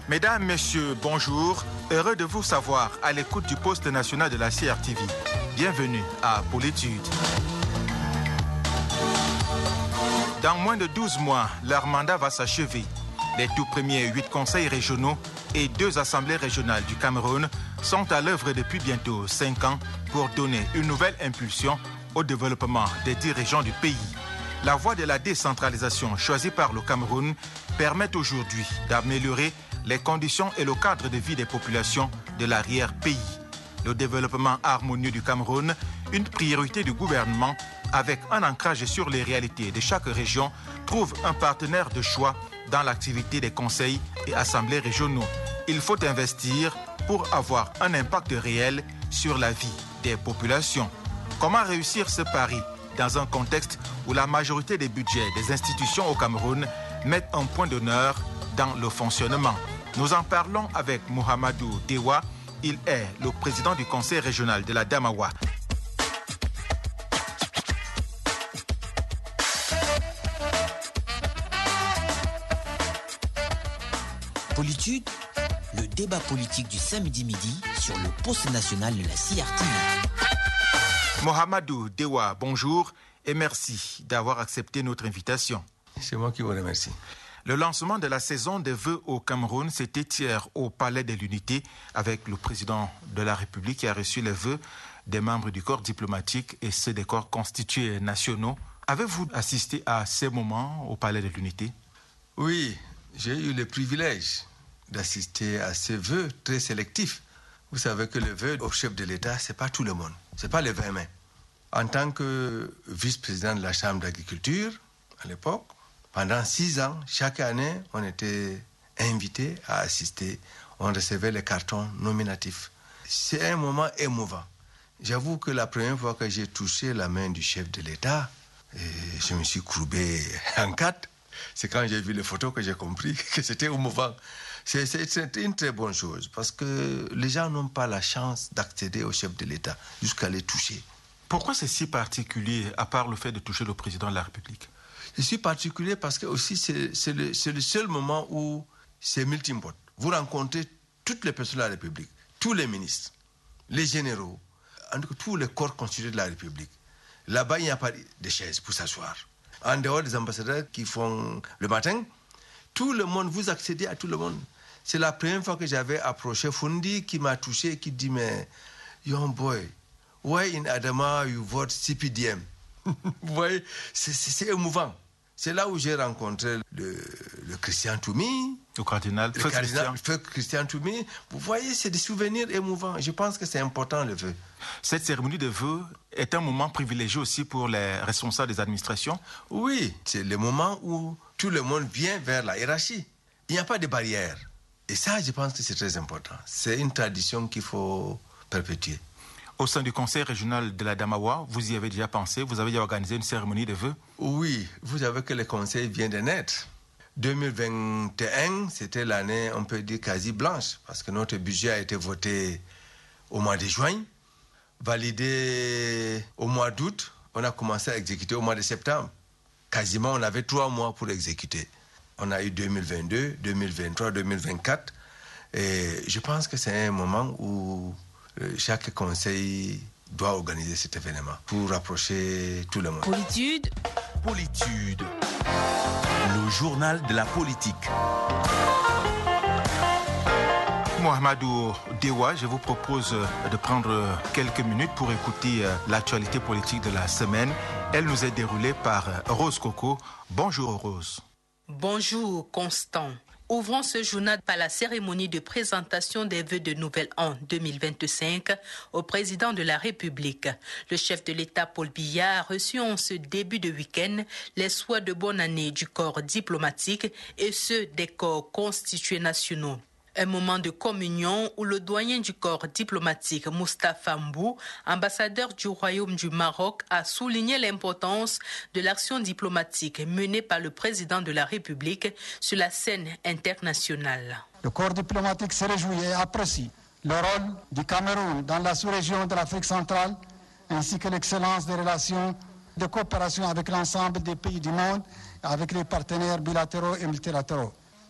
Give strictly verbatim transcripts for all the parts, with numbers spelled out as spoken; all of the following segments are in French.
Mesdames, Messieurs, bonjour. Heureux de vous savoir à l'écoute du poste national de la C R T V. Bienvenue à Politude. Dans moins de douze mois, leur mandat va s'achever. Les tout premiers huit conseils régionaux et deux assemblées régionales du Cameroun sont à l'œuvre depuis bientôt cinq ans pour donner une nouvelle impulsion au développement des dix régions du pays. La voie de la décentralisation choisie par le Cameroun permet aujourd'hui d'améliorer les conditions et le cadre de vie des populations de l'arrière-pays. Le développement harmonieux du Cameroun, une priorité du gouvernement avec un ancrage sur les réalités de chaque région, trouve un partenaire de choix dans l'activité des conseils et assemblées régionaux. Il faut investir pour avoir un impact réel sur la vie des populations. Comment réussir ce pari dans un contexte où la majorité des budgets des institutions au Cameroun mettent un point d'honneur dans le fonctionnement? Nous en parlons avec Mohamedou Dewa. Il est le président du conseil régional de la Damawa. Politude, le débat politique du samedi midi sur le poste national de la C R T V. Mohamedou Dewa, bonjour et merci d'avoir accepté notre invitation. C'est moi qui vous remercie. Le lancement de la saison des vœux au Cameroun, c'était hier au Palais de l'Unité avec le président de la République qui a reçu les vœux des membres du corps diplomatique et ceux des corps constitués nationaux. Avez-vous assisté à ces moments au Palais de l'Unité? Oui, j'ai eu le privilège d'assister à ces vœux très sélectifs. Vous savez que le vœu au chef de l'État, ce n'est pas tout le monde, ce n'est pas les vingt mains. En tant que vice-président de la Chambre d'agriculture, à l'époque, pendant six ans, chaque année, on était invité à assister. On recevait les cartons nominatifs. C'est un moment émouvant. J'avoue que la première fois que j'ai touché la main du chef de l'État, je me suis courbé en quatre. C'est quand j'ai vu les photos que j'ai compris que c'était émouvant. C'est, c'est, c'est une très bonne chose parce que les gens n'ont pas la chance d'accéder au chef de l'État jusqu'à les toucher. Pourquoi c'est si particulier, à part le fait de toucher le président de la République? C'est si particulier parce que aussi c'est, c'est, le, c'est le seul moment où c'est multimode. Vous rencontrez toutes les personnes de la République, tous les ministres, les généraux, en tout cas tous les corps constitués de la République. Là-bas, il n'y a pas de chaises pour s'asseoir. En dehors des ambassadeurs qui font le matin, tout le monde, vous accédez à tout le monde. C'est la première fois que j'avais approché Fundi qui m'a touché et qui dit, mais young boy, why in Adama you vote C P D M? Vous voyez, c'est, c'est, c'est émouvant. C'est là où j'ai rencontré le, le Christian Toumi. Le cardinal, le Feu cardinal Christian. Feu Christian Toumi. Vous voyez, c'est des souvenirs émouvants. Je pense que c'est important, le vœu. Cette cérémonie de vœux est un moment privilégié aussi pour les responsables des administrations? Oui, c'est le moment où tout le monde vient vers la hiérarchie. Il n'y a pas de barrière. Et ça, je pense que c'est très important. C'est une tradition qu'il faut perpétuer. Au sein du conseil régional de la Damawa, vous y avez déjà pensé? Vous avez déjà organisé une cérémonie de vœux? Oui, vous savez que le conseil vient de naître. deux mille vingt et un, c'était l'année, on peut dire, quasi blanche, parce que notre budget a été voté au mois de juin, validé au mois d'août, on a commencé à exécuter au mois de septembre. Quasiment, on avait trois mois pour exécuter. On a eu deux mille vingt-deux, deux mille vingt-trois, deux mille vingt-quatre, et je pense que c'est un moment où chaque conseil doit organiser cet événement pour rapprocher tout le monde. Politude. Politude. Le journal de la politique. Mohamedou Dewa, je vous propose de prendre quelques minutes pour écouter l'actualité politique de la semaine. Elle nous est déroulée par Rose Coco. Bonjour Rose. Bonjour Constant. Ouvrons ce journal par la cérémonie de présentation des vœux de Nouvel An deux mille vingt-cinq au président de la République. Le chef de l'État Paul Biya a reçu en ce début de week-end les souhaits de bonne année du corps diplomatique et ceux des corps constitués nationaux. Un moment de communion où le doyen du corps diplomatique, Moustapha Mbou, ambassadeur du Royaume du Maroc, a souligné l'importance de l'action diplomatique menée par le président de la République sur la scène internationale. Le corps diplomatique se réjouit et apprécie le rôle du Cameroun dans la sous-région de l'Afrique centrale, ainsi que l'excellence des relations de coopération avec l'ensemble des pays du monde et avec les partenaires bilatéraux et multilatéraux.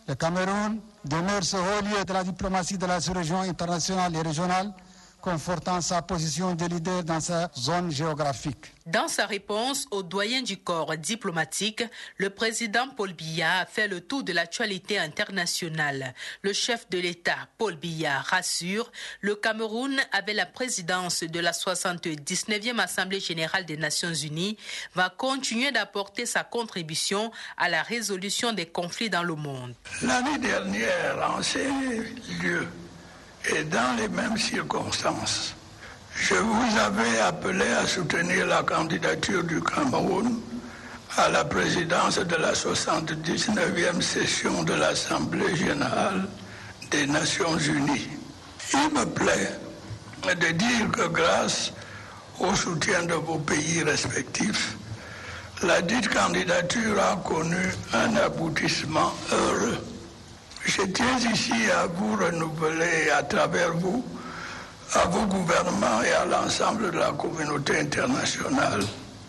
Le Cameroun demeure ce haut lieu de la diplomatie de la sous-région internationale et régionale, confortant sa position de leader dans sa zone géographique. Dans sa réponse au doyen du corps diplomatique, le président Paul Biya a fait le tour de l'actualité internationale. Le chef de l'État, Paul Biya, rassure, le Cameroun avait la présidence de la soixante-dix-neuvième Assemblée générale des Nations unies, va continuer d'apporter sa contribution à la résolution des conflits dans le monde. L'année dernière, en ces lieux, et dans les mêmes circonstances, je vous avais appelé à soutenir la candidature du Cameroun à la présidence de la soixante-dix-neuvième session de l'Assemblée générale des Nations unies. Il me plaît de dire que grâce au soutien de vos pays respectifs, la dite candidature a connu un aboutissement heureux. Je tiens ici à vous renouveler à travers vous, à vos gouvernements et à l'ensemble de la communauté internationale,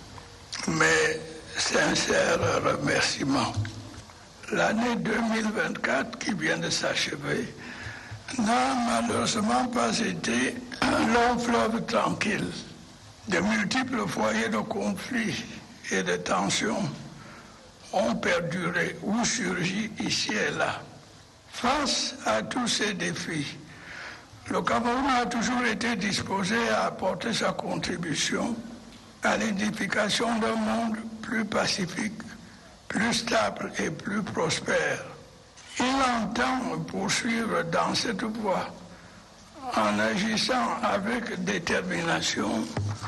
mes sincères remerciements. L'année deux mille vingt-quatre qui vient de s'achever n'a malheureusement pas été un long fleuve tranquille. De multiples foyers de conflits et de tensions ont perduré ou surgi ici et là. Face à tous ces défis, le Cameroun a toujours été disposé à apporter sa contribution à l'édification d'un monde plus pacifique, plus stable et plus prospère. Il entend poursuivre dans cette voie en agissant avec détermination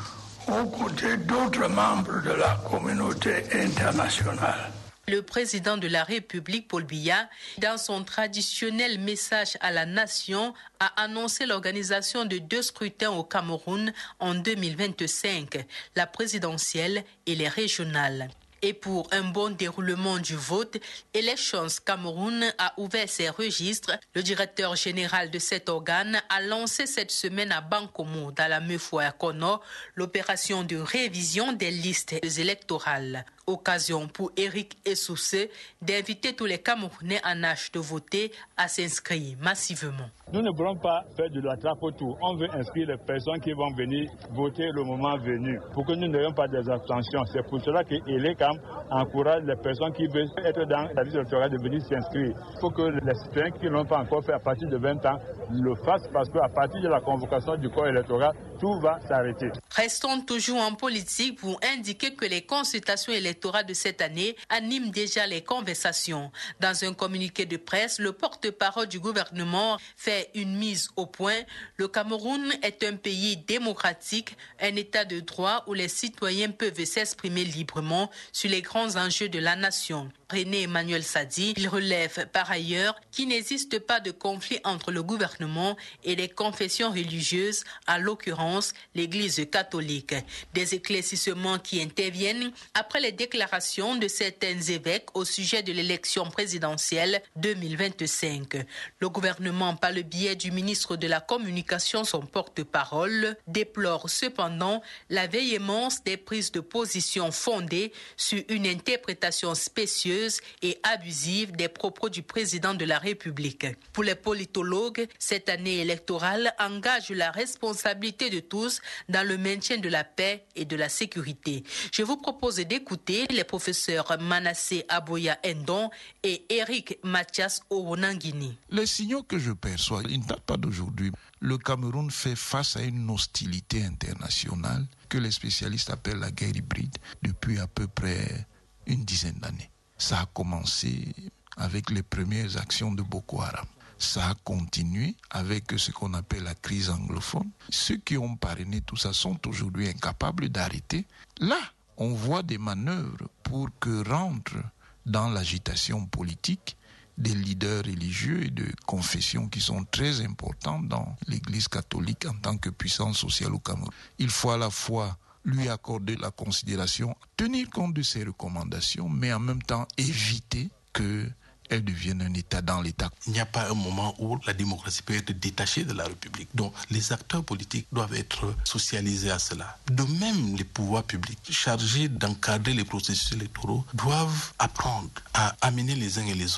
aux côtés d'autres membres de la communauté internationale. Le président de la République, Paul Biya, dans son traditionnel message à la nation, a annoncé l'organisation de deux scrutins au Cameroun en deux mille vingt-cinq, la présidentielle et les régionales. Et pour un bon déroulement du vote, Elections Cameroun a ouvert ses registres. Le directeur général de cet organe a lancé cette semaine à Bankomo, dans la Meufouer-Kono, l'opération de révision des listes électorales. Occasion pour Eric Essoussé d'inviter tous les Camerounais en âge de voter à s'inscrire massivement. Nous ne voulons pas faire de la trappe autour. On veut inscrire les personnes qui vont venir voter le moment venu pour que nous n'ayons pas des abstentions. C'est pour cela que l'E-C-A M encourage les personnes qui veulent être dans la liste électorale de venir s'inscrire. Il faut que les citoyens qui ne l'ont pas encore fait à partir de vingt ans le fassent parce qu'à partir de la convocation du corps électoral, tout va s'arrêter. Restons toujours en politique pour indiquer que les consultations électorales de cette année animent déjà les conversations. Dans un communiqué de presse, le porte-parole du gouvernement fait une mise au point. Le Cameroun est un pays démocratique, un état de droit où les citoyens peuvent s'exprimer librement sur les grands enjeux de la nation. René Emmanuel Sadi, il relève par ailleurs qu'il n'existe pas de conflit entre le gouvernement et les confessions religieuses, en l'occurrence l'Église catholique. Des éclaircissements qui interviennent après les déclarations de certains évêques au sujet de l'élection présidentielle deux mille vingt-cinq. Le gouvernement, par le biais du ministre de la Communication, son porte-parole, déplore cependant la véhémence des prises de position fondées sur une interprétation spécieuse et abusive des propos du président de la République. Pour les politologues, cette année électorale engage la responsabilité de tous dans le maintien de la paix et de la sécurité. Je vous propose d'écouter les professeurs Manassé Aboya Endon et Eric Mathias Oronangini. Les signaux que je perçois, ils ne datent pas d'aujourd'hui. Le Cameroun fait face à une hostilité internationale que les spécialistes appellent la guerre hybride depuis à peu près une dizaine d'années. Ça a commencé avec les premières actions de Boko Haram. Ça a continué avec ce qu'on appelle la crise anglophone. Ceux qui ont parrainé tout ça sont aujourd'hui incapables d'arrêter. Là, on voit des manœuvres pour que rentrent dans l'agitation politique des leaders religieux et de confessions qui sont très importants dans l'Église catholique en tant que puissance sociale au Cameroun. Il faut à la fois lui accorder la considération, tenir compte de ses recommandations, mais en même temps éviter qu'elle devienne un État dans l'État. Il n'y a pas un moment où la démocratie peut être détachée de la République. Donc les acteurs politiques doivent être socialisés à cela. De même, les pouvoirs publics chargés d'encadrer les processus électoraux doivent apprendre à amener les uns et les autres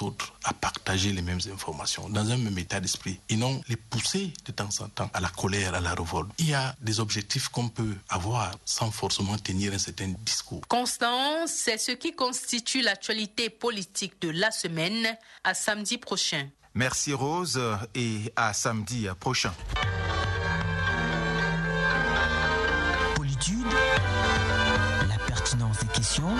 à partager les mêmes informations, dans un même état d'esprit, et non les pousser de temps en temps à la colère, à la révolte. Il y a des objectifs qu'on peut avoir sans forcément tenir un certain discours. Constant, c'est ce qui constitue l'actualité politique de la semaine. À samedi prochain. Merci Rose et à samedi prochain. Politude, la pertinence des questions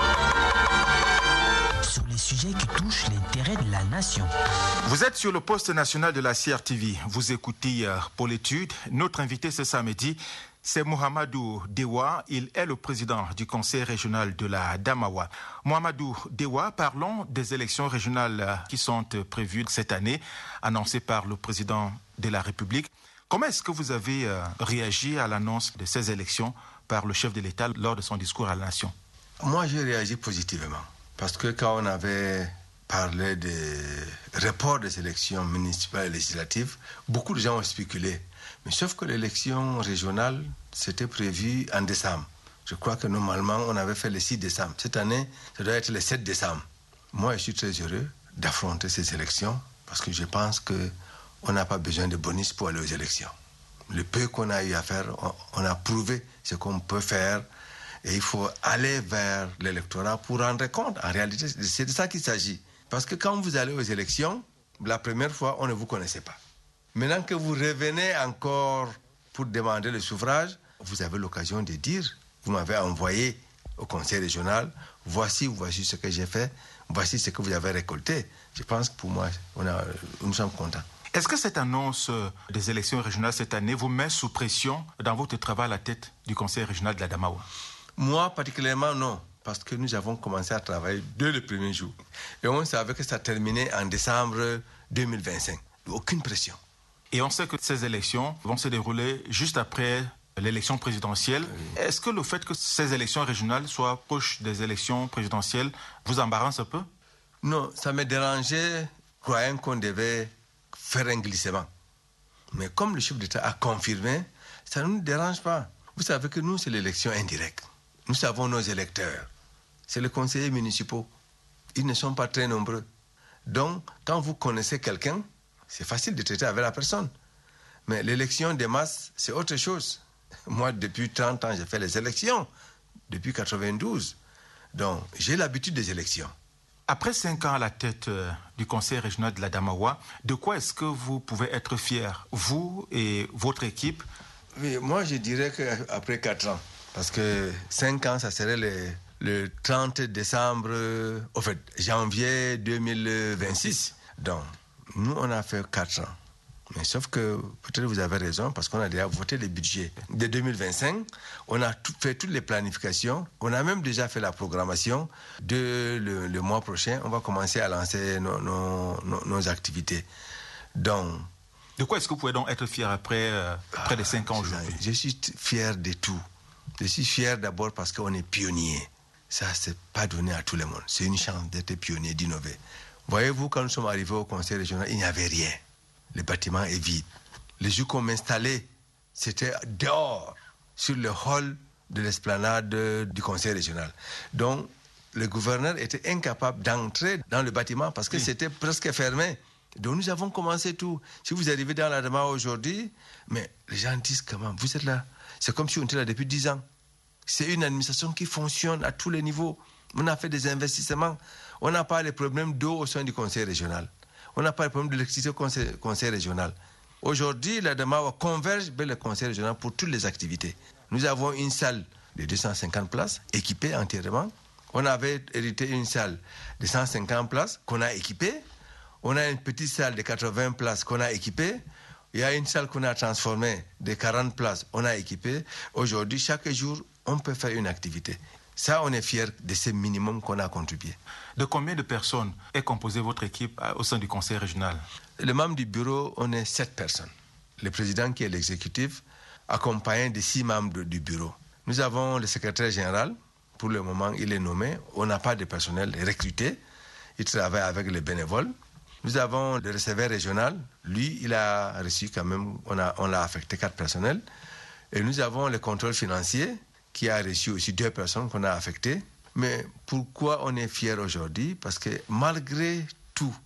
sur les sujets qui touchent l'intérêt de la nation. Vous êtes sur le poste national de la C R T V. Vous écoutez euh, Politude. Notre invité ce samedi, c'est Mohamedou Dewa. Il est le président du conseil régional de la Damawa. Mohamedou Dewa, parlons des élections régionales qui sont prévues cette année, annoncées par le président de la République. Comment est-ce que vous avez euh, réagi à l'annonce de ces élections par le chef de l'État lors de son discours à la nation? Moi, j'ai réagi positivement. Parce que quand on avait parlé des reports des élections municipales et législatives, beaucoup de gens ont spéculé. Mais sauf que l'élection régionale, c'était prévu en décembre. Je crois que normalement, on avait fait le six décembre. Cette année, ça doit être le sept décembre. Moi, je suis très heureux d'affronter ces élections parce que je pense qu'on n'a pas besoin de bonus pour aller aux élections. Le peu qu'on a eu à faire, on, on a prouvé ce qu'on peut faire. Et il faut aller vers l'électorat pour rendre compte. En réalité, c'est de ça qu'il s'agit. Parce que quand vous allez aux élections, la première fois, on ne vous connaissait pas. Maintenant que vous revenez encore pour demander le suffrage, vous avez l'occasion de dire, vous m'avez envoyé au conseil régional, voici, voici ce que j'ai fait, voici ce que vous avez récolté. Je pense que pour moi, on a, nous sommes contents. Est-ce que cette annonce des élections régionales cette année vous met sous pression dans votre travail à la tête du conseil régional de la Damawa? Moi, particulièrement, non. Parce que nous avons commencé à travailler dès le premier jour. Et on savait que ça terminait en décembre deux mille vingt-cinq. Aucune pression. Et on sait que ces élections vont se dérouler juste après l'élection présidentielle. Oui. Est-ce que le fait que ces élections régionales soient proches des élections présidentielles vous embarrasse un peu? Non, ça me dérangeait, croyant qu'on devait faire un glissement. Mais comme le chef d'État a confirmé, ça ne nous dérange pas. Vous savez que nous, c'est l'élection indirecte. Nous savons nos électeurs. C'est les conseillers municipaux. Ils ne sont pas très nombreux. Donc, quand vous connaissez quelqu'un, c'est facile de traiter avec la personne. Mais l'élection des masses, c'est autre chose. Moi, depuis trente ans, j'ai fait les élections. Depuis quatre-vingt-douze. Donc, j'ai l'habitude des élections. Après cinq ans à la tête euh, du conseil régional de la Damawa, de quoi est-ce que vous pouvez être fiers, vous et votre équipe? Oui, moi, je dirais qu'après quatre ans. Parce que cinq ans, ça serait le, le trente décembre, au fait, janvier deux mille vingt-six. Donc, nous, on a fait quatre ans. Mais sauf que, peut-être vous avez raison, parce qu'on a déjà voté le budget de deux mille vingt-cinq. On a tout, fait toutes les planifications. On a même déjà fait la programmation. De le, le mois prochain, on va commencer à lancer nos, nos, nos, nos activités. Donc, de quoi est-ce que vous pouvez donc être fier après euh, près de cinq ans aujourd'hui? Je suis fier de tout. Je suis fier d'abord parce qu'on est pionnier. Ça, c'est pas donné à tout le monde. C'est une chance d'être pionnier, d'innover. Voyez-vous, quand nous sommes arrivés au conseil régional, il n'y avait rien. Le bâtiment est vide. Les jours qu'on m'installait, c'était dehors, sur le hall de l'esplanade du conseil régional. Donc, le gouverneur était incapable d'entrer dans le bâtiment parce que oui. C'était presque fermé. Donc nous avons commencé tout. Si vous arrivez dans la Damawa aujourd'hui, mais les gens disent comment, vous êtes là. C'est comme si on était là depuis dix ans. C'est une administration qui fonctionne à tous les niveaux. On a fait des investissements. On n'a pas les problèmes d'eau au sein du conseil régional. On n'a pas les problèmes d'électricité au conseil, conseil régional. Aujourd'hui, la Damawa converge vers le conseil régional pour toutes les activités. Nous avons une salle de deux cent cinquante places équipée entièrement. On avait hérité une salle de cent cinquante places qu'on a équipée. On a une petite salle de quatre-vingts places qu'on a équipée. Il y a une salle qu'on a transformée de quarante places, on a équipée. Aujourd'hui, chaque jour, on peut faire une activité. Ça, on est fiers de ce minimum qu'on a contribué. De combien de personnes est composée votre équipe au sein du conseil régional? Les membres du bureau, on est sept personnes. Le président qui est l'exécutif, accompagné de six membres du bureau. Nous avons le secrétaire général. Pour le moment, il est nommé. On n'a pas de personnel recruté. Il travaille avec les bénévoles. Nous avons le receveur régional. Lui, il a reçu quand même, on, a, on l'a affecté quatre personnels. Et nous avons le contrôle financier qui a reçu aussi deux personnes qu'on a affectées. Mais pourquoi on est fiers aujourd'hui? Parce que malgré tout,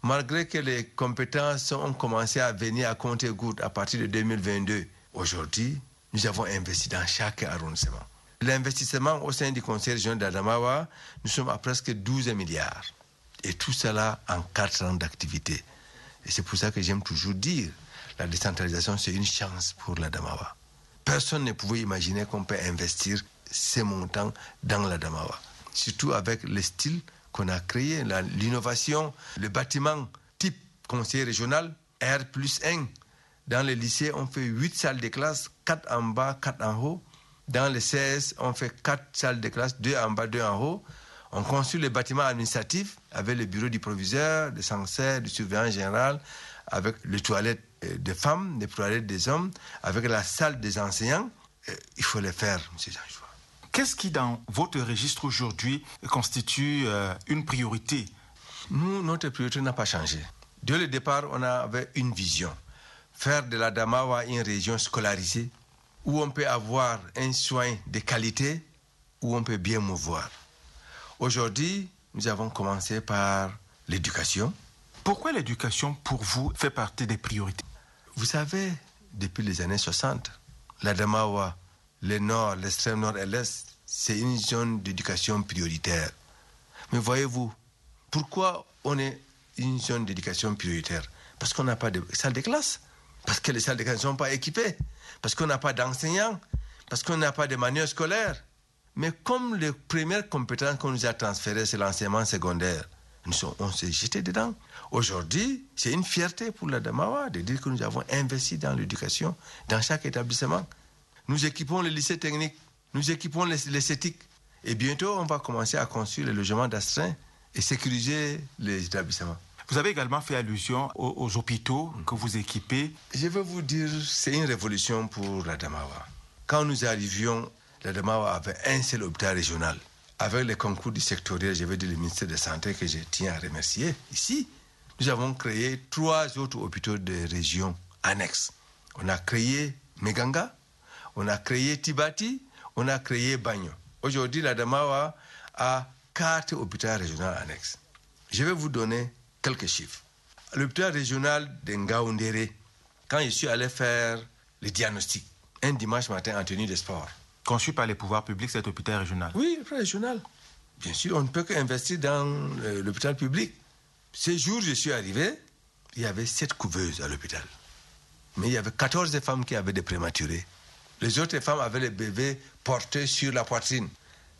malgré que les compétences ont commencé à venir à compte-gouttes à partir de deux mille vingt-deux, aujourd'hui, nous avons investi dans chaque arrondissement. L'investissement au sein du conseil régional d'Adamawa, nous sommes à presque douze milliards. Et tout cela en quatre ans d'activité. Et c'est pour ça que j'aime toujours dire, la décentralisation, c'est une chance pour l'Adamawa. Personne ne pouvait imaginer qu'on peut investir ces montants dans l'Adamawa. Surtout avec le style qu'on a créé, la, l'innovation, le bâtiment type conseil régional, R plus un. Dans les lycées, on fait huit salles de classe, quatre en bas, quatre en haut. Dans les C S, on fait quatre salles de classe, deux en bas, deux en haut. On construit les bâtiments administratifs avec le bureau du proviseur, du censeur, du surveillant général, avec les toilettes des femmes, les toilettes des hommes, avec la salle des enseignants. Il faut le faire, M. Jean-Joie. Qu'est-ce qui, dans votre registre aujourd'hui, constitue euh, une priorité? Nous, notre priorité n'a pas changé. Dès le départ, on avait une vision. Faire de l'Adamawa une région scolarisée, où on peut avoir un soin de qualité, où on peut bien mouvoir. Aujourd'hui, nous avons commencé par l'éducation. Pourquoi l'éducation, pour vous, fait partie des priorités? Vous savez, depuis les années soixante, l'Adamawa, le nord, l'extrême nord et l'est, c'est une zone d'éducation prioritaire. Mais voyez-vous, pourquoi on est une zone d'éducation prioritaire? Parce qu'on n'a pas de salle de classe, parce que les salles de classe ne sont pas équipées, parce qu'on n'a pas d'enseignants, parce qu'on n'a pas de manuels scolaires. Mais comme les premières compétences qu'on nous a transférées, c'est l'enseignement secondaire, nous sommes, on s'est jeté dedans. Aujourd'hui, c'est une fierté pour l'Adamawa de dire que nous avons investi dans l'éducation, dans chaque établissement. Nous équipons les lycées techniques, nous équipons les, les C E T I C. Et bientôt, on va commencer à construire les logements d'astreint et sécuriser les établissements. Vous avez également fait allusion aux, aux hôpitaux que vous équipez. Je veux vous dire, c'est une révolution pour l'Adamawa. Quand nous arrivions, l'Adamawa avait un seul hôpital régional. Avec le concours du sectoriel, je veux dire le ministère de la Santé que je tiens à remercier ici, nous avons créé trois autres hôpitaux de région annexes. On a créé Meganga, on a créé Tibati, on a créé Bagno. Aujourd'hui, l'Adamawa a quatre hôpitaux régionaux annexes. Je vais vous donner quelques chiffres. L'hôpital régional de Ngaoundéré, quand je suis allé faire le diagnostic, un dimanche matin en tenue de sport. Conçu par les pouvoirs publics, cet hôpital régional? Oui, l'hôpital régional. Bien sûr, on ne peut qu'investir dans euh, l'hôpital public. Ce jour, je suis arrivé, il y avait sept couveuses à l'hôpital. Mais il y avait quatorze femmes qui avaient des prématurés. Les autres femmes avaient les bébés portés sur la poitrine.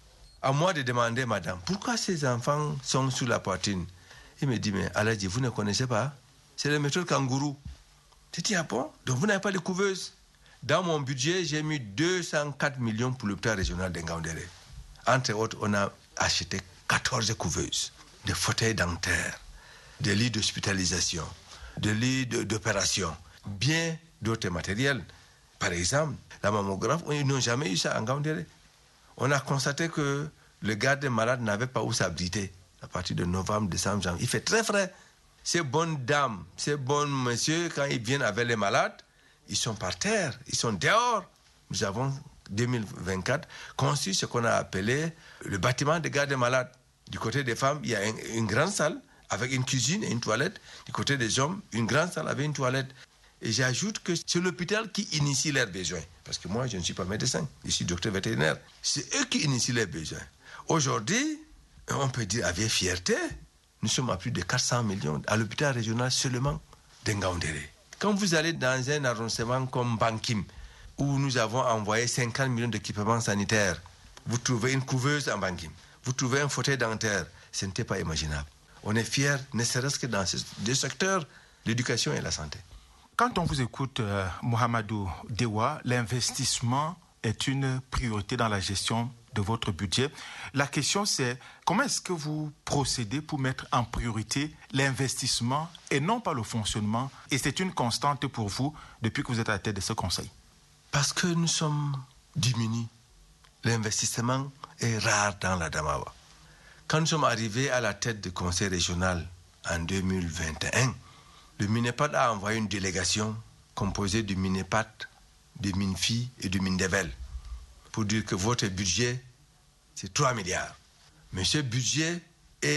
À moi de demander, madame, pourquoi ces enfants sont sur la poitrine? Il me dit, mais Aladji, vous ne connaissez pas? C'est la méthode kangourou. J'ai dit, ah bon? Donc vous n'avez pas de couveuse? Dans mon budget, j'ai mis deux cent quatre millions pour l'hôpital régional de Ngaoundéré. Entre autres, on a acheté quatorze couveuses, des fauteuils dentaires, des lits d'hospitalisation, des lits de, d'opération, bien d'autres matériels. Par exemple, la mammographe, ils n'ont jamais eu ça en Ngaoundéré. On a constaté que le garde malade n'avait pas où s'abriter à partir de novembre, décembre, janvier. Il fait très frais. Ces bonnes dames, ces bons messieurs, quand ils viennent avec les malades, ils sont par terre, ils sont dehors. Nous avons, deux mille vingt-quatre, conçu ce qu'on a appelé le bâtiment de garde malade. Du côté des femmes, il y a une, une grande salle avec une cuisine et une toilette. Du côté des hommes, une grande salle avec une toilette. Et j'ajoute que c'est l'hôpital qui initie leurs besoins. Parce que moi, je ne suis pas médecin, je suis docteur vétérinaire. C'est eux qui initient leurs besoins. Aujourd'hui, on peut dire avec fierté, nous sommes à plus de quatre cents millions à l'hôpital régional seulement de Ngaoundéré. Quand vous allez dans un arrondissement comme Bankim, où nous avons envoyé cinquante millions d'équipements sanitaires, vous trouvez une couveuse en Bankim, vous trouvez un fauteuil dentaire, ce n'était pas imaginable. On est fiers, ne serait-ce que dans ces deux secteurs, l'éducation et la santé. Quand on vous écoute, euh, Mohamedou Dewa, l'investissement est une priorité dans la gestion de votre budget. La question, c'est comment est-ce que vous procédez pour mettre en priorité l'investissement et non pas le fonctionnement? Et c'est une constante pour vous depuis que vous êtes à la tête de ce conseil. Parce que nous sommes diminués. L'investissement est rare dans l'Adamawa. Quand nous sommes arrivés à la tête du conseil régional en deux mille vingt et un, le MINEPAD a envoyé une délégation composée du MINEPAD, de MINFI et du MINDEVEL pour dire que votre budget, c'est trois milliards. Mais ce budget est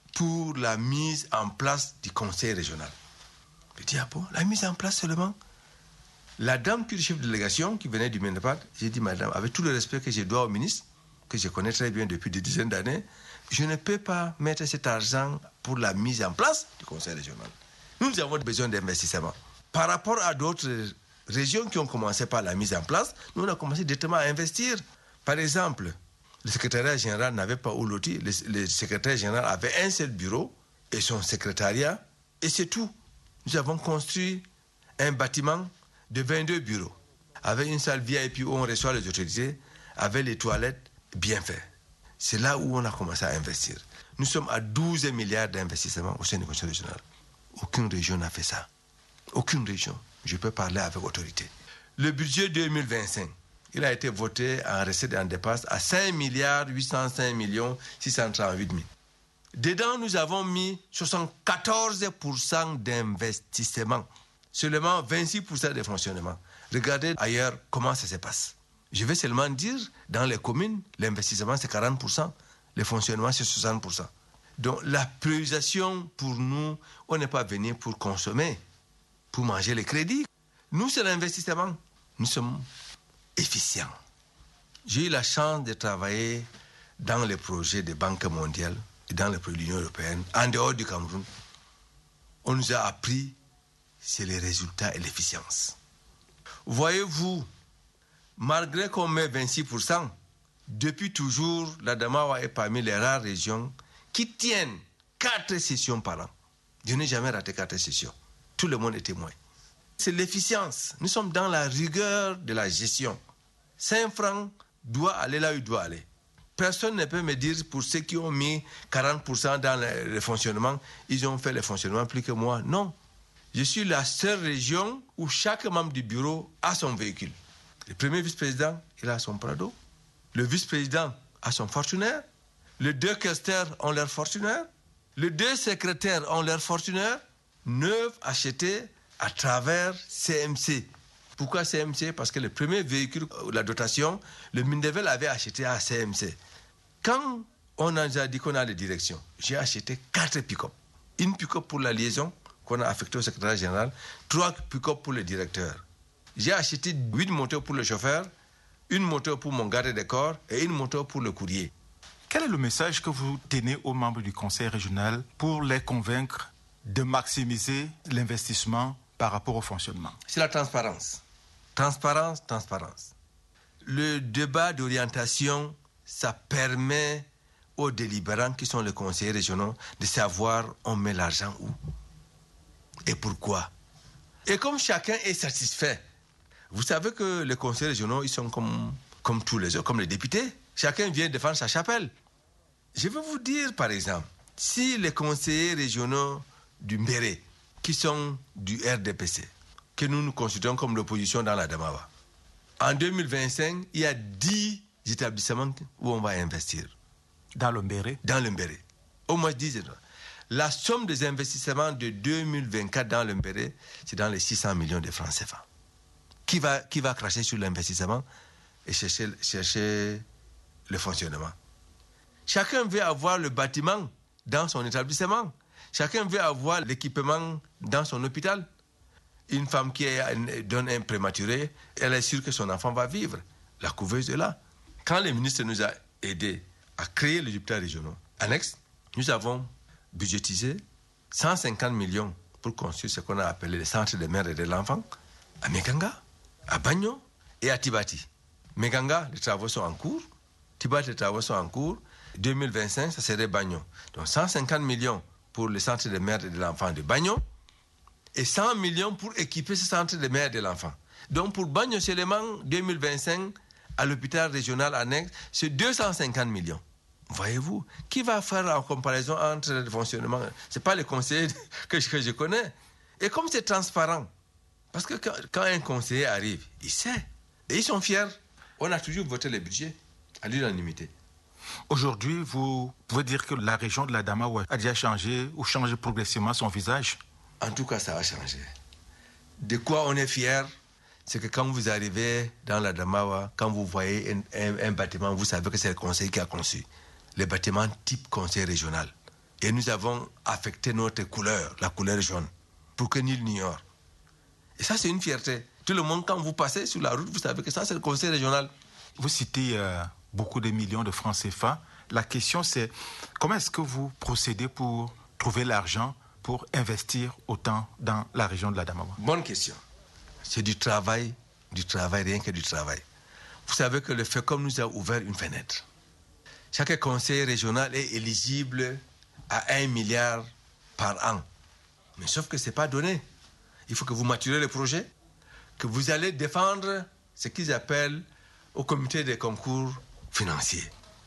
pour la mise en place du conseil régional. Je dis, ah bon, la mise en place seulement? La dame qui est chef de délégation, qui venait du Ménépat, j'ai dit, madame, avec tout le respect que je dois au ministre, que je connais très bien depuis des dizaines d'années, je ne peux pas mettre cet argent pour la mise en place du conseil régional. Nous avons besoin d'investissement. Par rapport à d'autres régions qui ont commencé par la mise en place, nous on a commencé directement à investir. Par exemple, le secrétariat général n'avait pas où loti, le, le secrétaire général avait un seul bureau et son secrétariat, et c'est tout. Nous avons construit un bâtiment de vingt-deux bureaux, avec une salle V I P où on reçoit les autorités, avec les toilettes bien faites. C'est là où on a commencé à investir. Nous sommes à douze milliards d'investissements au sein du conseil régional. Aucune région n'a fait ça. Aucune région. Je peux parler avec autorité. Le budget deux mille vingt-cinq, il a été voté en recette et en dépenses à cinq milliards huit cent cinq millions six cent trente-huit mille. Dedans, nous avons mis soixante-quatorze pour cent d'investissement. Seulement vingt-six pour cent de fonctionnement. Regardez ailleurs comment ça se passe. Je vais seulement dire, dans les communes, l'investissement c'est quarante pour cent, le fonctionnement c'est soixante pour cent. Donc la priorisation pour nous, on n'est pas venu pour consommer, pour manger les crédits. Nous, c'est l'investissement. Nous sommes efficients. J'ai eu la chance de travailler dans les projets des banques mondiales et dans les projets de l'Union européenne, en dehors du Cameroun. On nous a appris, c'est les résultats et l'efficience. Voyez-vous, malgré qu'on met vingt-six pour cent, depuis toujours, l'Adamawa est parmi les rares régions qui tiennent quatre sessions par an. Je n'ai jamais raté quatre sessions. Tout le monde est témoin. C'est l'efficience. Nous sommes dans la rigueur de la gestion. cinq francs doit aller là où il doit aller. Personne ne peut me dire, pour ceux qui ont mis quarante pour cent dans le, le fonctionnement, ils ont fait le fonctionnement plus que moi. Non. Je suis la seule région où chaque membre du bureau a son véhicule. Le premier vice-président, il a son Prado. Le vice-président a son Fortuner. Les deux questeurs ont leur Fortuner. Les deux secrétaires ont leur Fortuner. Neuf achetés à travers C M C. Pourquoi C M C? Parce que le premier véhicule, la dotation, le Mindevel avait acheté à C M C. Quand on a dit qu'on a les directions, j'ai acheté quatre pick-up. Une pick-up pour la liaison qu'on a affectée au secrétaire général, trois pick-up pour le directeur. J'ai acheté huit moteurs pour le chauffeur, une moteur pour mon garde de corps et une moteur pour le courrier. Quel est le message que vous tenez aux membres du conseil régional pour les convaincre de maximiser l'investissement par rapport au fonctionnement? C'est la transparence. Transparence, transparence. Le débat d'orientation, ça permet aux délibérants qui sont les conseillers régionaux de savoir on met l'argent où et pourquoi. Et comme chacun est satisfait, vous savez que les conseillers régionaux, ils sont comme, comme tous les autres, comme les députés. Chacun vient défendre sa chapelle. Je vais vous dire, par exemple, si les conseillers régionaux du Mbéré, qui sont du R D P C, que nous nous considérons comme l'opposition dans la Damawa, en deux mille vingt-cinq, il y a dix établissements où on va investir. Dans le Mbéré? Dans le Mbéré. Au moins dix. La somme des investissements de deux mille vingt-quatre dans le Mbéré, c'est dans les six cents millions de francs C F A. Qui va, qui va cracher sur l'investissement et chercher, chercher le fonctionnement? Chacun veut avoir le bâtiment dans son établissement. Chacun veut avoir l'équipement dans son hôpital. Une femme qui est, donne un prématuré, elle est sûre que son enfant va vivre. La couveuse est là. Quand le ministre nous a aidés à créer les hôpitaux régionaux annexes, nous avons budgétisé cent cinquante millions pour construire ce qu'on a appelé le centre de mère et de l'enfant à Mekanga, à Bagno et à Tibati. Mekanga, les travaux sont en cours. Tibati, les travaux sont en cours. deux mille vingt-cinq, ça serait Bagno. Donc cent cinquante millions pour le centre de mère et de l'enfant de Bagno et cent millions pour équiper ce centre de mère et de l'enfant. Donc pour Bagno seulement, deux mille vingt-cinq, à l'hôpital régional annexe, c'est deux cent cinquante millions. Voyez-vous, qui va faire en comparaison entre le fonctionnement? Ce n'est pas les conseillers que je, que je connais. Et comme c'est transparent, parce que quand, quand un conseiller arrive, il sait. Et ils sont fiers. On a toujours voté le budget à l'unanimité. Aujourd'hui, vous pouvez dire que la région de la Damawa a déjà changé ou changé progressivement son visage? En tout cas, ça a changé. De quoi on est fier, c'est que quand vous arrivez dans la Damawa, quand vous voyez un, un, un bâtiment, vous savez que c'est le conseil qui a conçu. Le bâtiment type conseil régional. Et nous avons affecté notre couleur, la couleur jaune, pour que nul n'ignore. Et ça, c'est une fierté. Tout le monde, quand vous passez sur la route, vous savez que ça, c'est le conseil régional. Vous citez euh, beaucoup de millions de francs C F A. La question, c'est comment est-ce que vous procédez pour trouver l'argent pour investir autant dans la région de l'Adamawa? Bonne question. C'est du travail, du travail, rien que du travail. Vous savez que le FECOM nous a ouvert une fenêtre. Chaque conseil régional est éligible à un milliard par an. Mais sauf que ce n'est pas donné. Il faut que vous maturez le projet, que vous allez défendre ce qu'ils appellent au comité des concours financiers.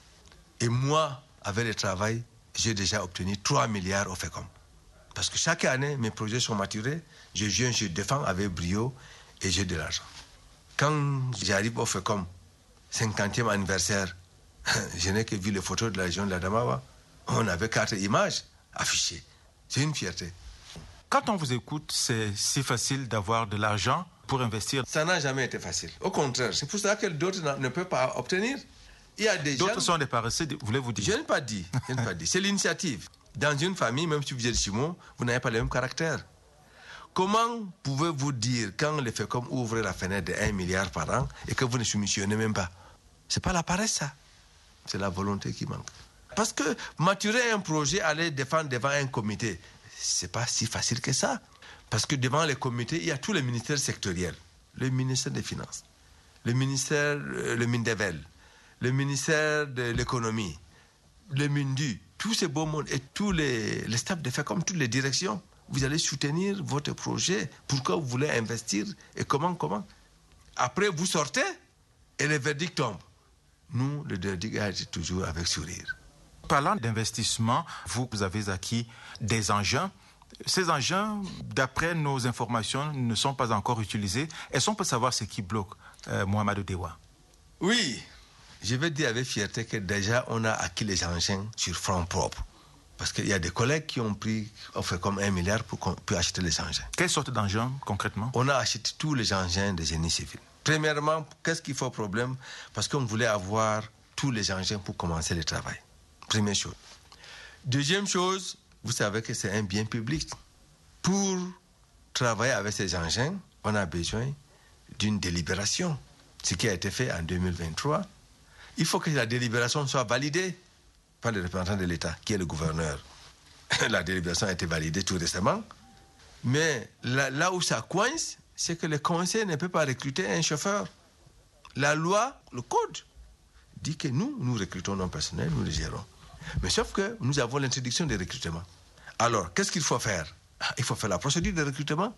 Et moi, avec le travail, j'ai déjà obtenu trois milliards au FECOM. Parce que chaque année, mes projets sont maturés, je viens, je défends avec brio et j'ai de l'argent. Quand j'arrive au FECOM, cinquantième anniversaire, je n'ai que vu les photos de la région de l'Adamawa. On avait quatre images affichées. C'est une fierté. Quand on vous écoute, c'est si facile d'avoir de l'argent pour investir. Ça n'a jamais été facile. Au contraire, c'est pour ça que d'autres ne peuvent pas obtenir. Il y a des D'autres gens... sont des paresseux, voulez-vous dire? Je n'ai pas dit. Je n'ai pas dit. C'est l'initiative. Dans une famille, même si vous êtes jumeaux, vous n'avez pas le même caractère. Comment pouvez-vous dire, quand le FECOM ouvre la fenêtre de un milliard par an et que vous ne soumissionnez même pas? Ce n'est pas la paresse, ça. C'est la volonté qui manque. Parce que maturer un projet, aller défendre devant un comité, ce n'est pas si facile que ça. Parce que devant les comités, il y a tous les ministères sectoriels. Le ministère des Finances, le ministère, le MINDEVEL, le ministère de l'économie, le MINDU, tous ces beaux mondes et tous les, les staffs de FECOM, toutes les directions. Vous allez soutenir votre projet. Pourquoi vous voulez investir et comment, comment. Après, vous sortez et le verdict tombe. Nous, le verdict a été toujours avec sourire. Parlant d'investissement, vous, vous avez acquis des engins. Ces engins, d'après nos informations, ne sont pas encore utilisés. Est-ce qu'on peut savoir ce qui bloque, euh, Mohamed Dewa? Oui, je vais dire avec fierté que déjà, on a acquis les engins sur francs propres. Parce qu'il y a des collègues qui ont pris, on fait comme un milliard pour qu'on puisse acheter les engins. Quelle sorte d'engins, concrètement? On a acheté tous les engins de génie civil. Premièrement, qu'est-ce qui fait problème? Parce qu'on voulait avoir tous les engins pour commencer le travail. Première chose. Deuxième chose, vous savez que c'est un bien public. Pour travailler avec ces engins, on a besoin d'une délibération. Ce qui a été fait en deux mille vingt-trois. Il faut que la délibération soit validée par le représentant de l'État, qui est le gouverneur. La délibération a été validée tout récemment. Mais là, là où ça coince, c'est que le conseil ne peut pas recruter un chauffeur. La loi, le code, dit que nous, nous recrutons nos personnels, nous les gérons. Mais sauf que nous avons l'introduction des recrutements. Alors, qu'est-ce qu'il faut faire? Il faut faire la procédure de recrutement,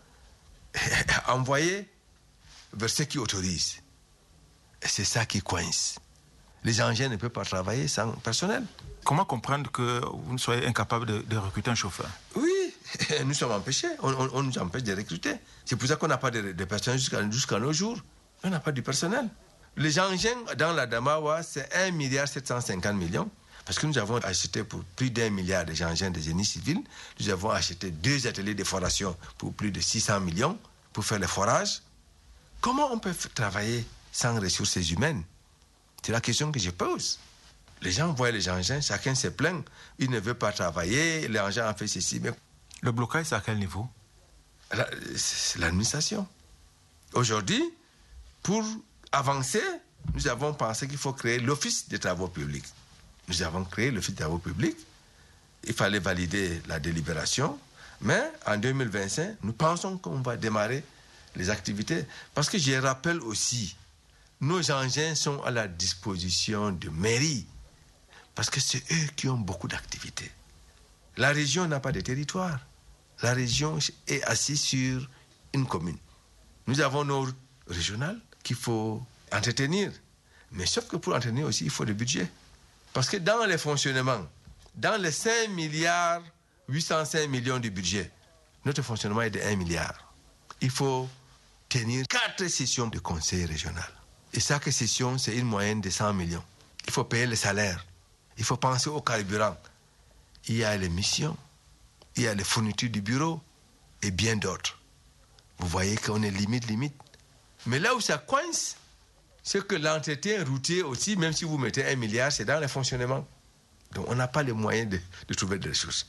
envoyer vers ceux qui autorisent. Et c'est ça qui coince. Les engins ne peuvent pas travailler sans personnel. Comment comprendre que vous ne soyez incapable de, de recruter un chauffeur? Oui, nous sommes empêchés. On, on, on nous empêche de recruter. C'est pour ça qu'on n'a pas de, de personnel jusqu'à, jusqu'à nos jours. On n'a pas du personnel. Les engins dans l'Adamawa, c'est un milliard sept cent cinquante millions. Parce que nous avons acheté pour plus d'un milliard de engins de génie civil. Nous avons acheté deux ateliers de foration pour plus de six cents millions pour faire le forage. Comment on peut travailler sans ressources humaines? C'est la question que je pose. Les gens voient les engins, chacun se plaint. Il ne veut pas travailler, l'engin a fait ceci. Mais... Le blocage, c'est à quel niveau? La, c'est l'administration. Aujourd'hui, pour avancer, nous avons pensé qu'il faut créer l'Office des travaux publics. Nous avons créé l'Office des travaux publics. Il fallait valider la délibération. Mais en deux mille vingt-cinq, nous pensons qu'on va démarrer les activités. Parce que je rappelle aussi, nos engins sont à la disposition de mairies. Parce que c'est eux qui ont beaucoup d'activités. La région n'a pas de territoire. La région est assise sur une commune. Nous avons nos routes régionales qu'il faut entretenir. Mais sauf que pour entretenir aussi, il faut le budget. Parce que dans les fonctionnements, dans les cinq milliards huit cent cinq millions du budget, notre fonctionnement est de un milliard. Il faut tenir quatre sessions de conseil régional. Et chaque session, c'est une moyenne de cent millions. Il faut payer les salaires. Il faut penser au carburant. Il y a les missions, il y a les fournitures du bureau et bien d'autres. Vous voyez qu'on est limite, limite. Mais là où ça coince, c'est que l'entretien routier aussi, même si vous mettez un milliard, c'est dans le fonctionnement. Donc on n'a pas les moyens de, de trouver des ressources.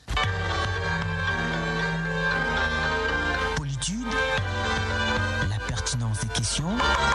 Politude, la pertinence des questions